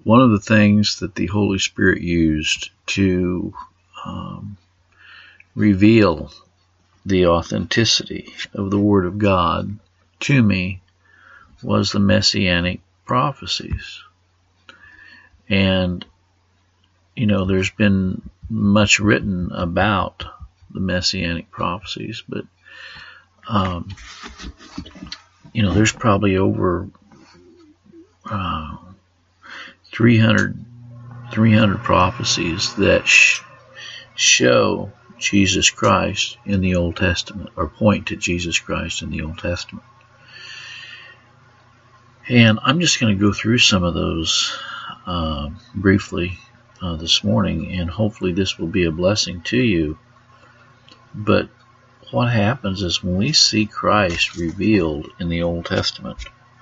one of the things that the Holy Spirit used to reveal the authenticity of the Word of God to me was the Messianic prophecies. And, there's been much written about the Messianic prophecies, but, there's probably over 300 prophecies that show Jesus Christ in the Old Testament, or point to Jesus Christ in the Old Testament. And I'm just going to go through some of those briefly this morning, and hopefully this will be a blessing to you. But what happens is when we see Christ revealed in the Old Testament,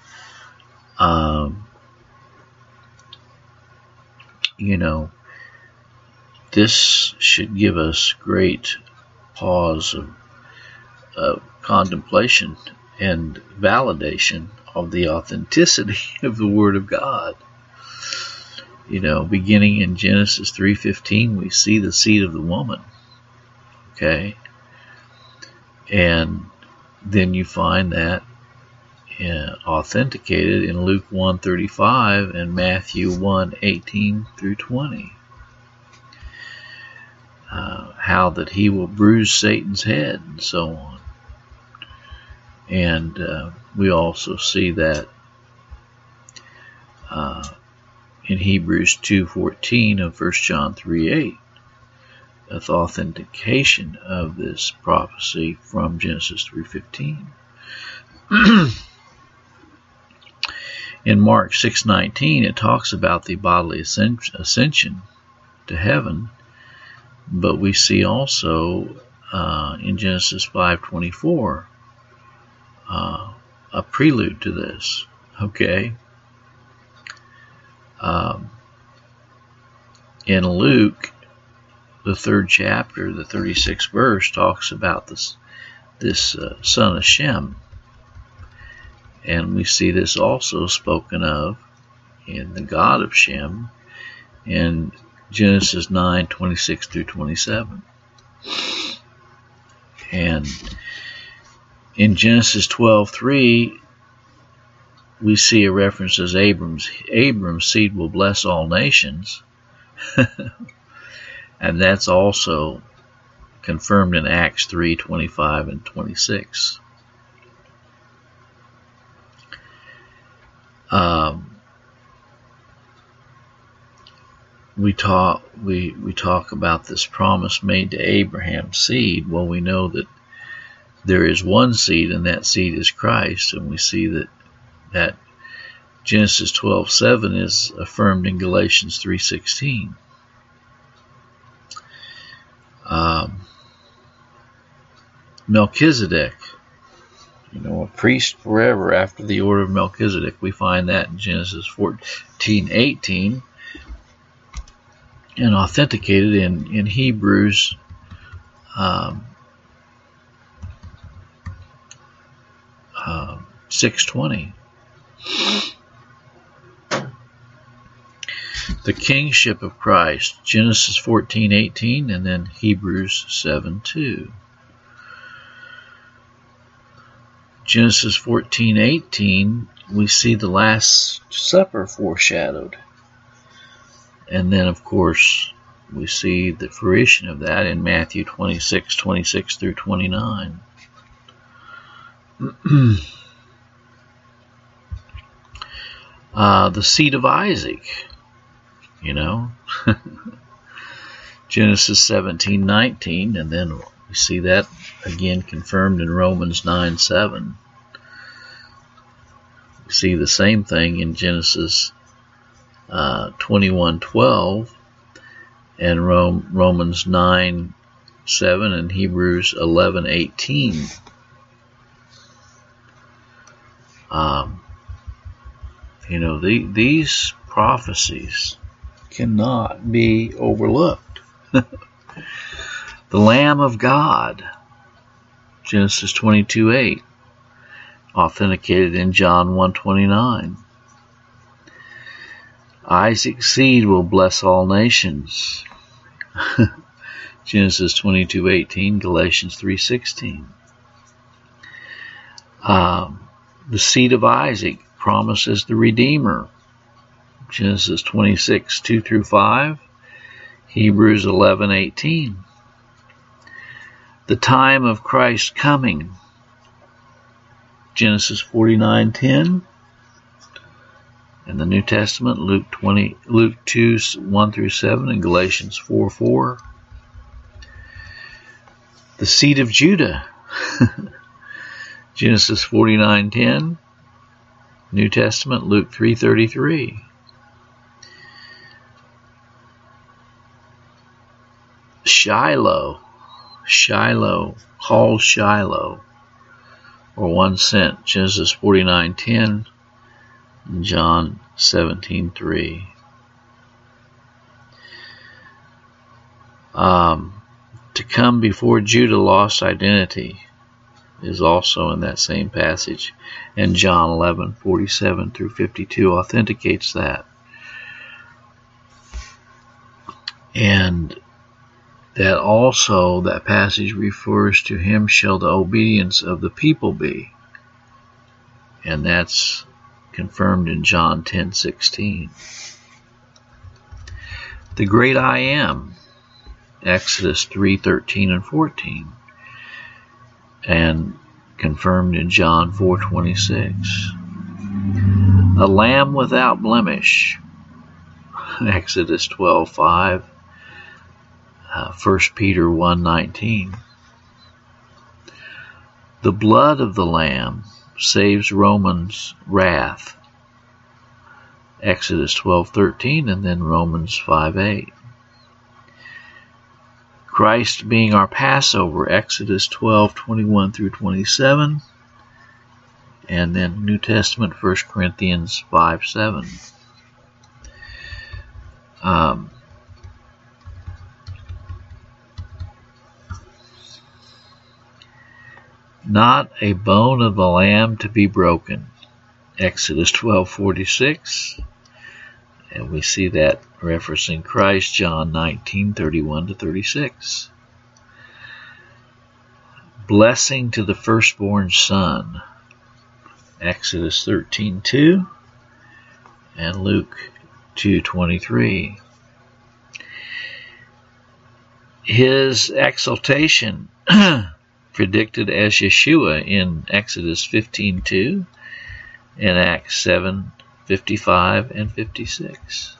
this should give us great pause of contemplation and validation of the authenticity of the Word of God. Beginning in Genesis 3:15, we see the seed of the woman. Okay? And then you find that authenticated in Luke 1:35 and Matthew 1:18 through 20. How that he will bruise Satan's head and so on. And we also see that in Hebrews 2:14 of 1 John 3:8, the authentication of this prophecy from Genesis 3:15. In Mark 6:19, it talks about the bodily ascension to heaven, but we see also in Genesis 5:24 a prelude to this. Okay. In Luke, the 3rd chapter, the 36th verse, talks about this son of Shem. And we see this also spoken of in the God of Shem in Genesis 9:26 through 27. And in Genesis 12:3, we see a reference as Abram's seed will bless all nations. And that's also confirmed in Acts 3:25 and 26. We talk about this promise made to Abraham's seed. Well, we know that there is one seed, and that seed is Christ, and we see that Genesis 12:7 is affirmed in Galatians 3:16. Melchizedek, a priest forever after the order of Melchizedek. We find that in Genesis 14:18 and authenticated in Hebrews 6:20. The kingship of Christ, Genesis 14:18, and then Hebrews 7:2. Genesis 14:18, we see the Last Supper foreshadowed. And then, of course, we see the fruition of that in Matthew 26:26 through 29. The seed of Isaac, Genesis 17:19, and then we see that again confirmed in Romans 9:7. We see the same thing in Genesis 21:12 and Romans 9:7 and Hebrews 11:18. These prophecies cannot be overlooked. The Lamb of God, Genesis 22:8, authenticated in John 1:29. Isaac's seed will bless all nations. Genesis 22:18, Galatians 3:16. The seed of Isaac promises the Redeemer. Genesis 26:2-5, Hebrews 11:18. The time of Christ's coming. Genesis 49:10. In the New Testament, Luke 2:1-7, and Galatians 4:4. The seed of Judah. Genesis 49:10. New Testament, Luke 3:33. Shiloh, called Shiloh, or 1 cent. Genesis 49:10. John 17:3. To come before Judah lost identity is also in that same passage, and John 11:47-52 authenticates that. And that also, that passage refers to him shall the obedience of the people be, and that's confirmed in John 10:16. The great I am, Exodus 3:13-14, and confirmed in John 4:26. A lamb without blemish, Exodus 12:5, 1 Peter 1:19. The blood of the lamb saves Romans' wrath, Exodus 12:13, and then Romans 5:8. Christ being our Passover, Exodus 12:21-27, and then New Testament, 1 Corinthians 5:7. Not a bone of the lamb to be broken, Exodus 12:46, and we see that referencing Christ, John 19:31-36. Blessing to the firstborn son, Exodus 13:2 and Luke 2:23. His exaltation predicted as Yeshua in Exodus 15:2 and Acts 7:55 and 56.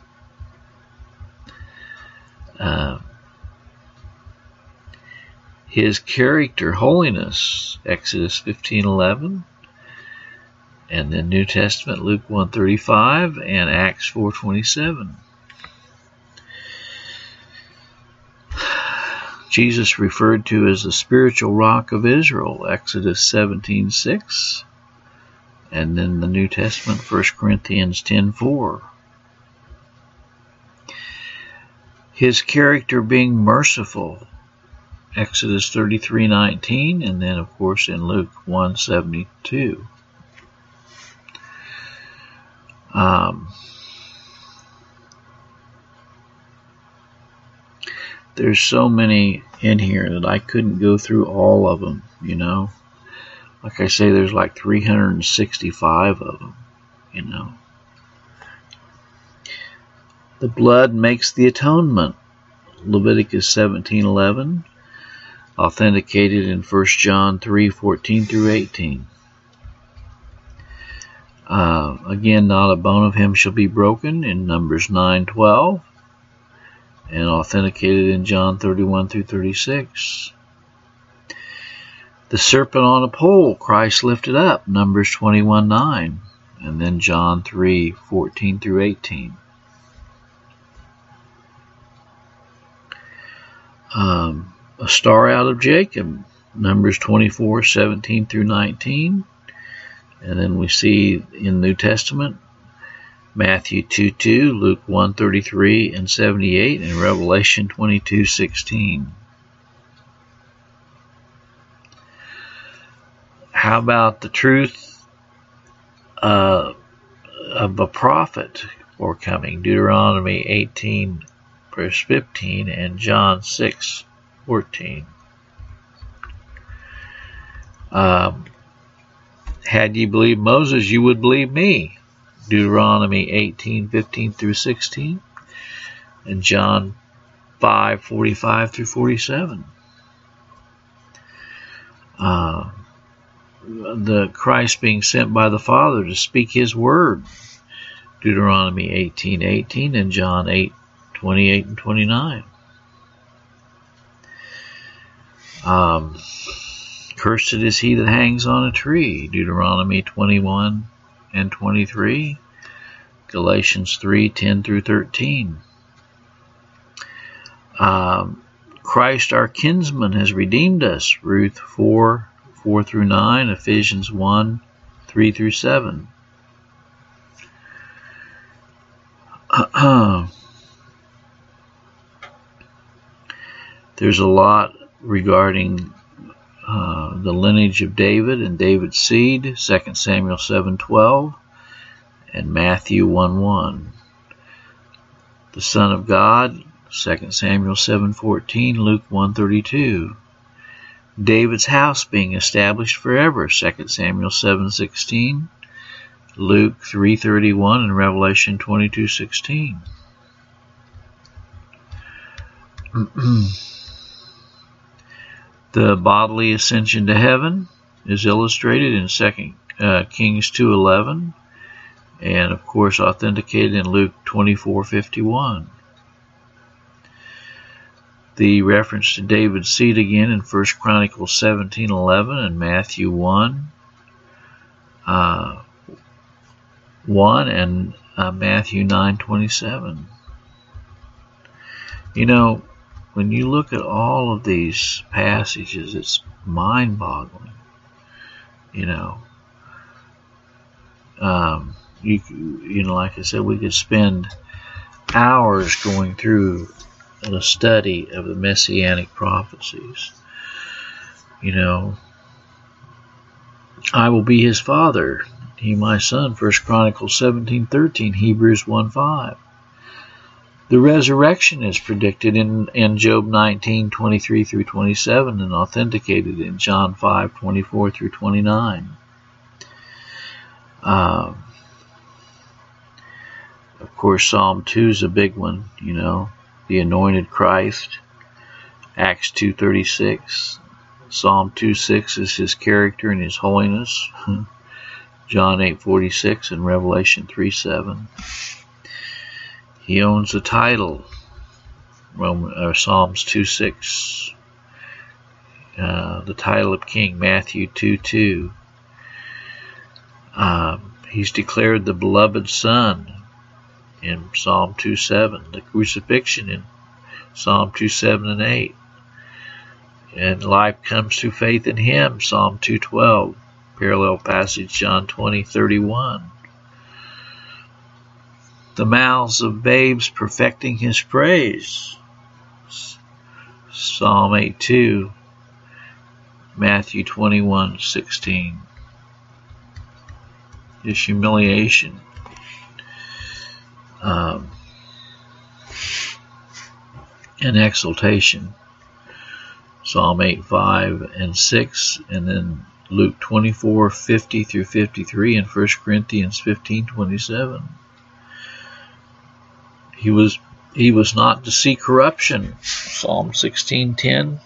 His character, holiness, Exodus 15:11, and then New Testament, Luke 1:35 and Acts 4:27. Jesus referred to as the spiritual rock of Israel, Exodus 17:6, and then the New Testament, 1 Corinthians 10:4. His character being merciful, Exodus 33:19, and then of course in Luke 1:72. There's so many in here that I couldn't go through all of them, you know. Like I say, there's like 365 of them, you know. The blood makes the atonement, Leviticus 17:11, authenticated in 1 John 3:14-18. Again, not a bone of him shall be broken, in Numbers 9:12, and authenticated in John 31-36. The serpent on a pole, Christ lifted up, Numbers 21:9, and then John 3:14-18. A star out of Jacob, Numbers 24:17-19, and then we see in the New Testament, Matthew 2:2, Luke 1:33 and 78, and Revelation 22:16. How about the truth of a prophet, or coming. Deuteronomy 18 verse 15 and John 6:14. Had ye believed Moses, you would believe me. Deuteronomy 18:15 through 16 and John 5:45 through 47. The Christ being sent by the Father to speak his word. Deuteronomy 18:18 and John 8:28 and 29. Cursed is he that hangs on a tree. Deuteronomy 21 and 23. Galatians 3:10 through 13. Christ our kinsman has redeemed us. Ruth 4:4 through 9. Ephesians 1:3 through 7. There's a lot regarding the lineage of David and David's seed, 2 Samuel 7:12 and Matthew 1:1. The Son of God, 2 Samuel 7:14, Luke 1:32. David's house being established forever, 2 Samuel 7:16, Luke 3:31 and Revelation 22:16. The bodily ascension to heaven is illustrated in 2 Kings 2:11 and of course authenticated in Luke 24:51. The reference to David's seed again in 1 Chronicles 17:11 and Matthew 1 and Matthew 9:27. You know, when you look at all of these passages, it's mind-boggling. You know, like I said, we could spend hours going through the study of the messianic prophecies. You know, I will be his father, he my son, 1 Chronicles 17:13, Hebrews 1:5. The resurrection is predicted in Job 19:23 through 27 and authenticated in John 5:24 through 29. Of course, Psalm 2 is a big one, you know, the anointed Christ, Acts 2:36. Psalm 2:6 is his character and his holiness, John 8:46 and Revelation 3:7. He owns the title, Psalms 2:6, the title of king, Matthew 2:2. He's declared the beloved Son in Psalm 2:7, the crucifixion in Psalm 2:7 and 8. And life comes through faith in him, Psalm 2:12, parallel passage John 20:31. The mouths of babes perfecting his praise, Psalm 8:2, Matthew 21:16. His humiliation, and exaltation, Psalm 8:5 and 6, and then Luke 24:50 through 53, and 1 Corinthians 15:27. He was not to see corruption, Psalm 16:10,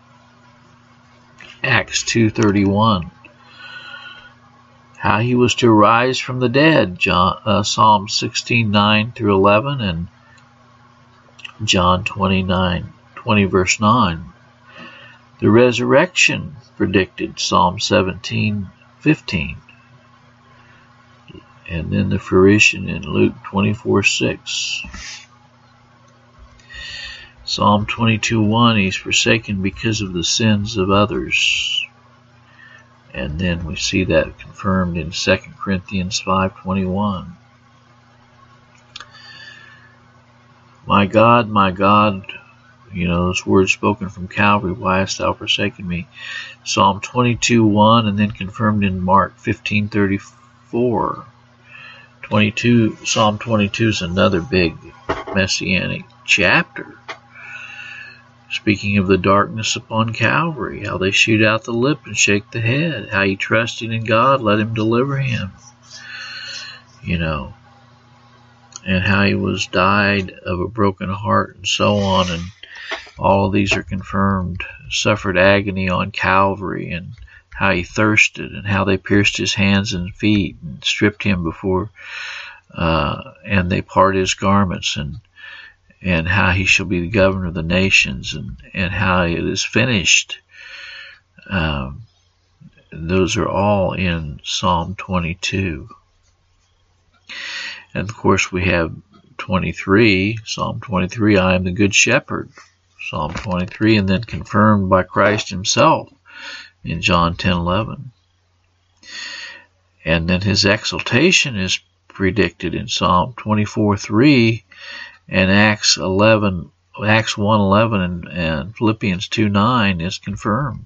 Acts 2:31. How he was to rise from the dead, Psalm 16:9 through 11, and John 20 verse 9. The resurrection predicted, Psalm 17:15. And then the fruition in Luke 24:6. Psalm 22:1, he's forsaken because of the sins of others. And then we see that confirmed in 2 Corinthians 5:21. My God, you know, those words spoken from Calvary, why hast thou forsaken me? Psalm 22:1, and then confirmed in Mark 15:34. Psalm 22 is another big messianic chapter. Speaking of the darkness upon Calvary, how they shoot out the lip and shake the head, how he trusted in God, let him deliver him, and how he was died of a broken heart and so on, and all of these are confirmed. Suffered agony on Calvary, and how he thirsted, and how they pierced his hands and feet and stripped him before, and they part his garments, and how he shall be the governor of the nations, and how it is finished. Those are all in Psalm 22. And of course we have 23, Psalm 23, I am the good shepherd, Psalm 23, and then confirmed by Christ himself in John 10:11. And then his exaltation is predicted in Psalm 24:3 and Acts 1:11 and Philippians 2:9 is confirmed.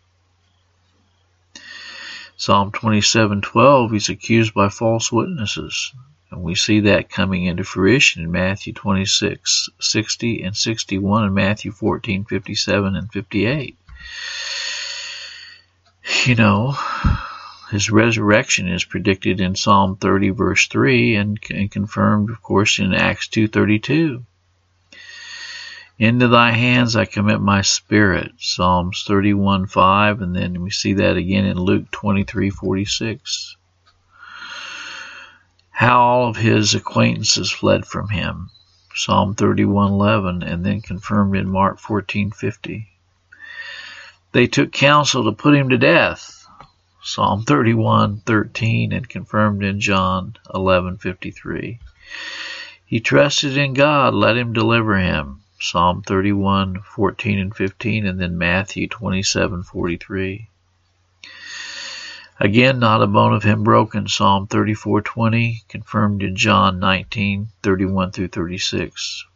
Psalm 27:12, he's accused by false witnesses. And we see that coming into fruition in Matthew 26:60 and 61 and Matthew 14:57 and 58. His resurrection is predicted in Psalm 30 verse 3 and confirmed, of course, in Acts 2:32. Into thy hands I commit my spirit, Psalms 31:5, and then we see that again in Luke 23:46. How all of his acquaintances fled from him, Psalm 31:11, and then confirmed in Mark 14:50. They took counsel to put him to death, Psalm 31:13, and confirmed in John 11:53. He trusted in God, let him deliver him, Psalm 31:14 and 15, and then Matthew 27:43. Again, not a bone of him broken, Psalm 34:20, confirmed in John 19:31 through 36.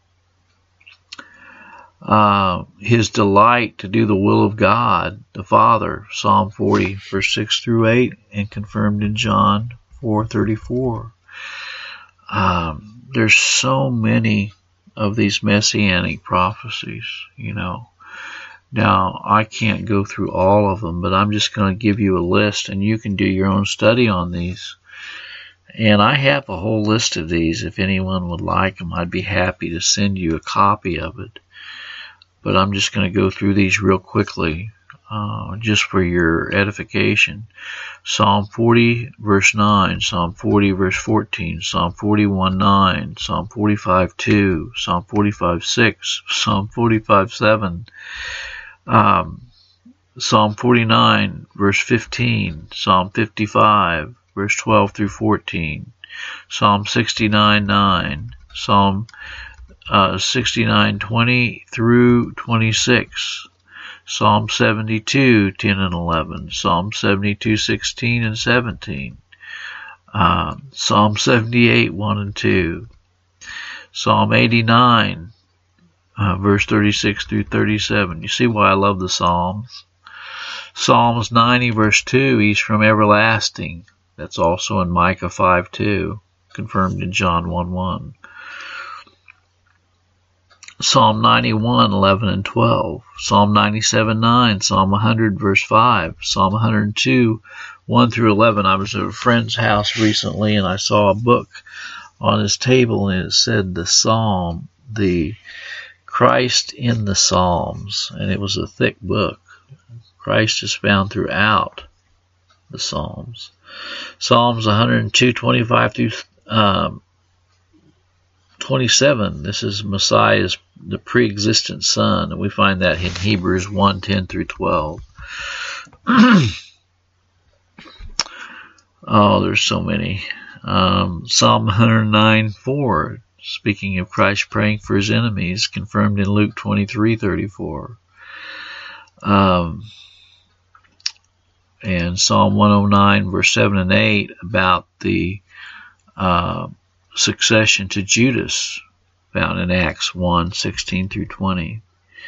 His delight to do the will of God, the Father, Psalm 40, verse 6 through 8, and confirmed in John 4:34. There's so many of these messianic prophecies, Now, I can't go through all of them, but I'm just going to give you a list, and you can do your own study on these. And I have a whole list of these. If anyone would like them, I'd be happy to send you a copy of it. But I'm just going to go through these real quickly, just for your edification. Psalm 40, verse 9, Psalm 40, verse 14, Psalm 41:9, Psalm 45:2, Psalm 45:6, Psalm 45:7, Psalm 49, verse 15, Psalm 55, verse 12 through 14, Psalm 69:9, Psalm 69:20 through 26, Psalm 72:10 and 11, Psalm 72:16 and 17, Psalm 78:1 and 2, Psalm 89, verse 36 through 37. You see why I love the Psalms. Psalms 90, verse 2, he's from everlasting. That's also in Micah 5:2, confirmed in John 1:1. Psalm 91:11 and 12, Psalm 97:9, Psalm 100, verse 5, Psalm 102, 1 through 11. I was at a friend's house recently, and I saw a book on his table, and it said the Christ in the Psalms, and it was a thick book. Christ is found throughout the Psalms. Psalms 102:25 through 27. This is Messiah's, the pre-existent Son, and we find that in Hebrews 1:10 through 12. Oh, there's so many. Psalm 109:4, speaking of Christ praying for his enemies, confirmed in Luke 23:34. And Psalm 109, verse 7 and 8, about the succession to Judas, found in Acts 1:16 through 20.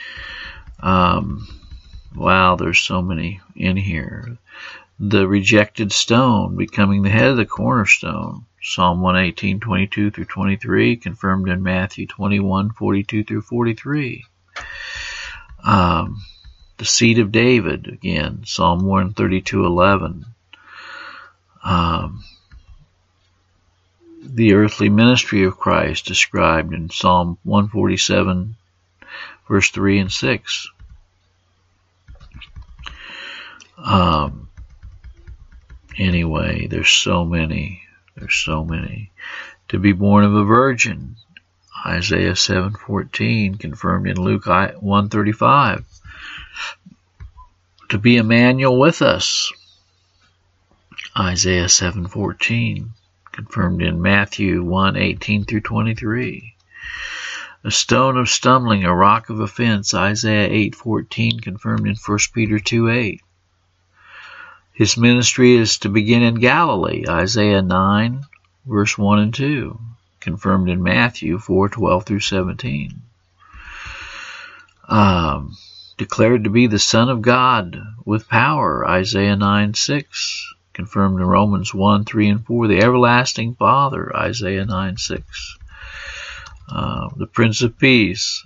Wow, there's so many in here. The rejected stone becoming the head of the cornerstone, Psalm 118, 22 through 23, confirmed in Matthew 21, 42 through 43. The seed of David, again, Psalm 132, 11. The earthly ministry of Christ described in Psalm 147, verse 3 and 6. Anyway, there's so many. To be born of a virgin, Isaiah 7:14, confirmed in Luke 1:35. To be Emmanuel with us, Isaiah 7:14, confirmed in Matthew 1:18 through 23. A stone of stumbling, a rock of offense, Isaiah 8:14, confirmed in 1 Peter 2:8. His ministry is to begin in Galilee, Isaiah 9, verse 1 and 2, confirmed in Matthew 4:12 through 17. Declared to be the Son of God with power, Isaiah 9:6, confirmed in Romans 1, 3 and 4. The everlasting Father, Isaiah 9:6. The Prince of Peace.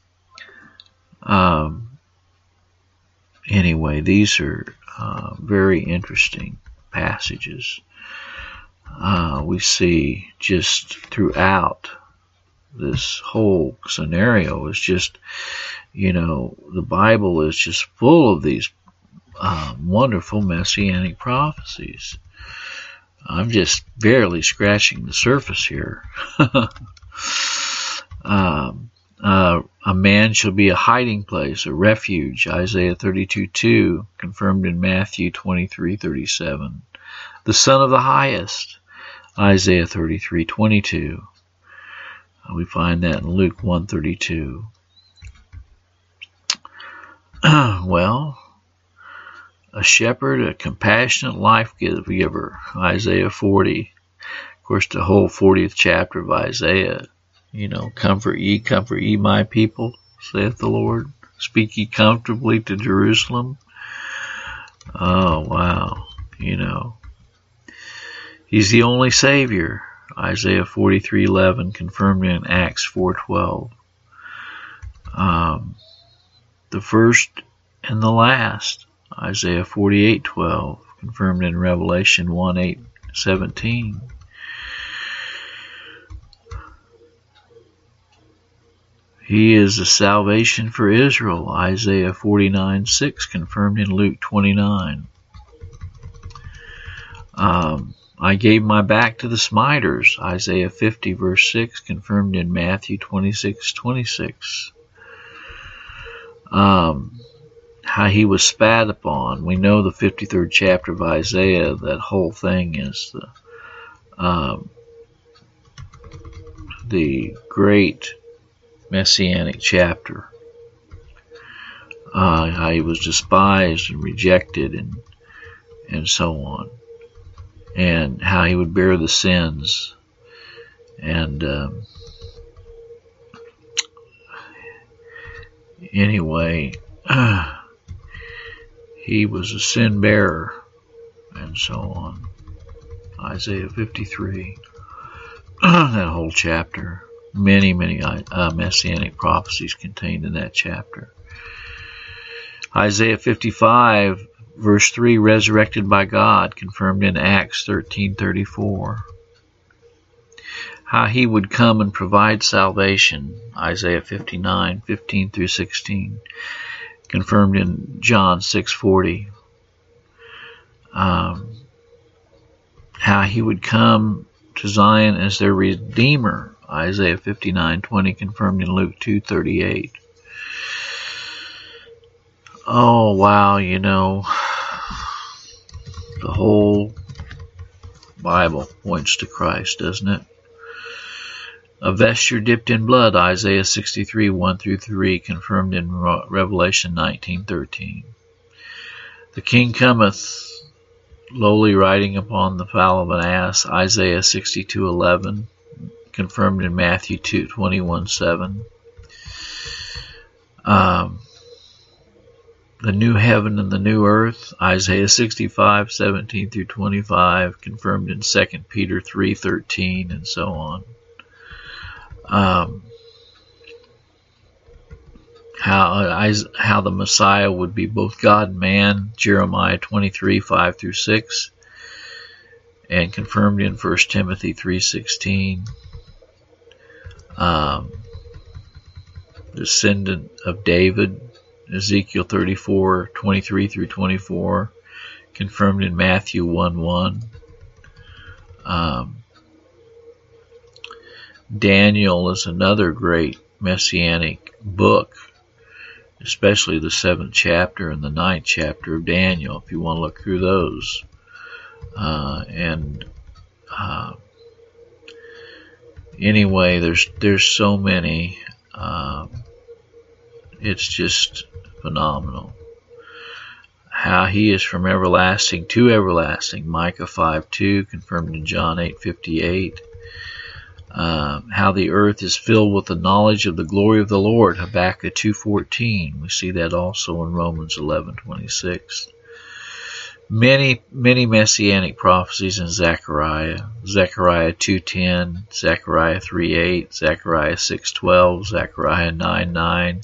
Anyway, these are very interesting passages. We see just throughout this whole scenario is just, the Bible is just full of these wonderful messianic prophecies. I'm just barely scratching the surface here. A man shall be a hiding place, a refuge, Isaiah 32:2, confirmed in Matthew 23:37. The Son of the Highest, Isaiah 33:22. We find that in Luke 1:32. Well, a shepherd, a compassionate life giver, Isaiah 40. Of course, the whole 40th chapter of Isaiah. Comfort ye my people, saith the Lord. Speak ye comfortably to Jerusalem. Oh, wow. He's the only Savior, Isaiah 43:11, confirmed in Acts 4:12. The first and the last, Isaiah 48:12, confirmed in Revelation 1:8-17. He is the salvation for Israel, Isaiah 49:6, confirmed in Luke 29. I gave my back to the smiters, Isaiah 50, verse 6, confirmed in Matthew 26:26. How he was spat upon. We know the 53rd chapter of Isaiah, that whole thing is the great messianic chapter. How he was despised and rejected and so on, and how he would bear the sins, and anyway, he was a sin bearer and so on. Isaiah 53, that whole chapter. Many messianic prophecies contained in that chapter. Isaiah 55, verse 3, resurrected by God, confirmed in Acts 13:34. How he would come and provide salvation, Isaiah 59:15 through 16, confirmed in John 6:40. How he would come to Zion as their Redeemer, Isaiah 59:20, confirmed in Luke 2:38. Oh, wow, the whole Bible points to Christ, doesn't it? A vesture dipped in blood, Isaiah 63:1 through 3, confirmed in Revelation 19:13. The King cometh, lowly riding upon the foal of an ass, Isaiah 62:11, confirmed in Matthew 2:21-7. the new heaven and the new earth, Isaiah 65:17 through 25, confirmed in 2 Peter 3:13, and so on. How the Messiah would be both God and man, Jeremiah 23:5 through 6, and confirmed in 1 Timothy 3:16. Descendant of David, Ezekiel 34:23 through 24, confirmed in Matthew 1:1. Daniel is another great messianic book, especially the 7th chapter and the 9th chapter of Daniel, if you want to look through those. Anyway, there's so many. It's just phenomenal. How he is from everlasting to everlasting, Micah 5:2, confirmed in John 8:58. How the earth is filled with the knowledge of the glory of the Lord, Habakkuk 2:14. We see that also in Romans 11:26. Many messianic prophecies in Zechariah. Zechariah 2:10, Zechariah 3:8, Zechariah 6:12, Zechariah 9:9,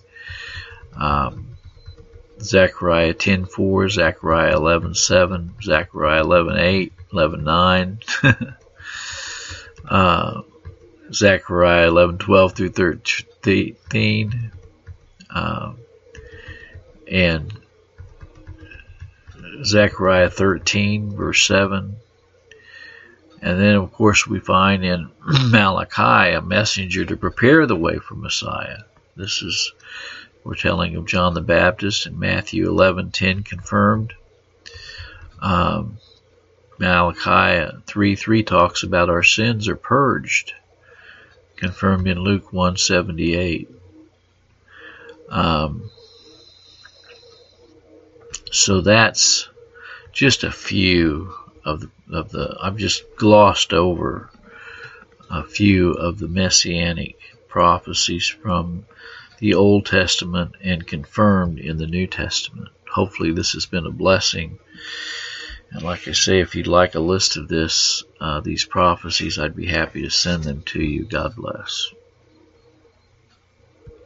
Zechariah 10:4, Zechariah 11:7, Zechariah 11:8, 11:9, Zechariah 11:12 through 13, and Zechariah 13 verse 7. And then of course we find in Malachi a messenger to prepare the way for Messiah. This is foretelling of John the Baptist in Matthew 11:10, confirmed. Malachi 3:3 talks about our sins are purged, confirmed in Luke 1:78. So that's just a few of the I've just glossed over a few of the messianic prophecies from the Old Testament and confirmed in the New Testament. Hopefully this has been a blessing. And like I say, if you'd like a list of these prophecies, I'd be happy to send them to you. God bless.